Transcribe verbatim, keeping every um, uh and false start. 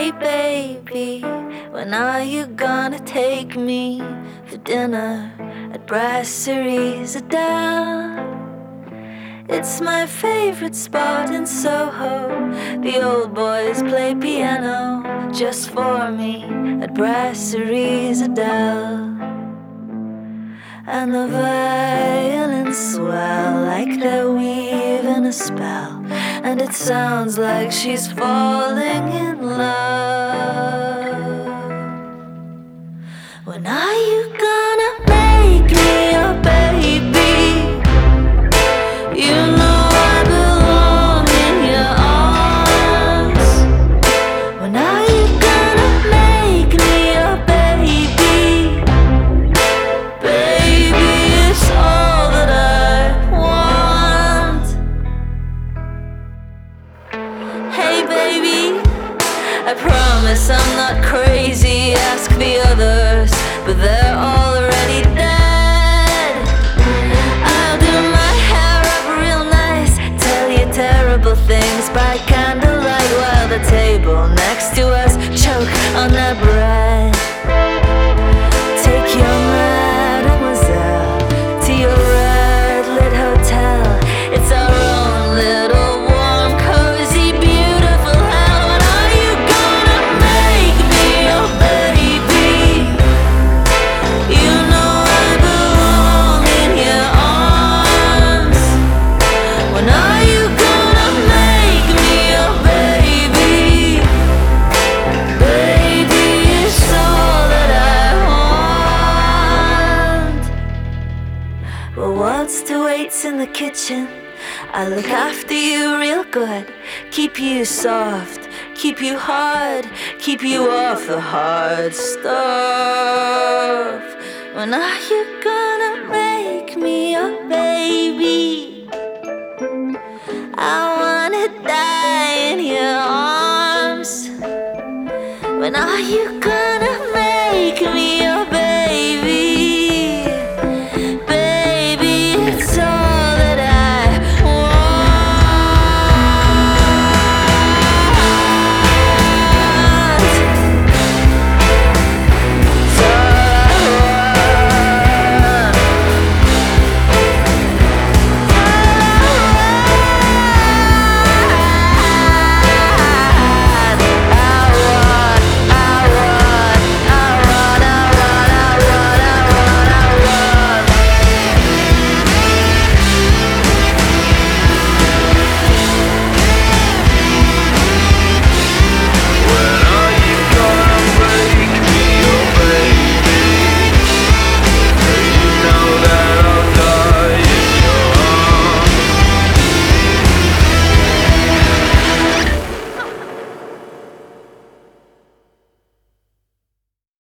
Hey baby, when are you gonna take me for dinner at Brasseries Adele? It's my favorite spot in Soho. The old boys play piano just for me at Brasseries Adele. And the violins swell like they're weaving a spell, and it sounds like she's falling in love. When are you gonna make me your baby? You know I belong in your arms. When are you gonna make me your baby? Baby, it's all that I want. Hey baby, I promise I'm not crazy. Ask the others, but they're already dead. I'll do my hair up real nice, tell you terrible things by candlelight, while the table next to us choke on that bread. Take your mademoiselle to your red lit hotel. It's our own little warm, cozy, beautiful hell. When are you gonna make me your baby? You know I belong in your arms. When are you gonna make me your baby? Baby, it's all that I want. Well, what's to wait's in the kitchen? I look after you real good, keep you soft, keep you hard, keep you off the hard stuff. When are you gonna make me your baby? I wanna die in your arms. When are you gonna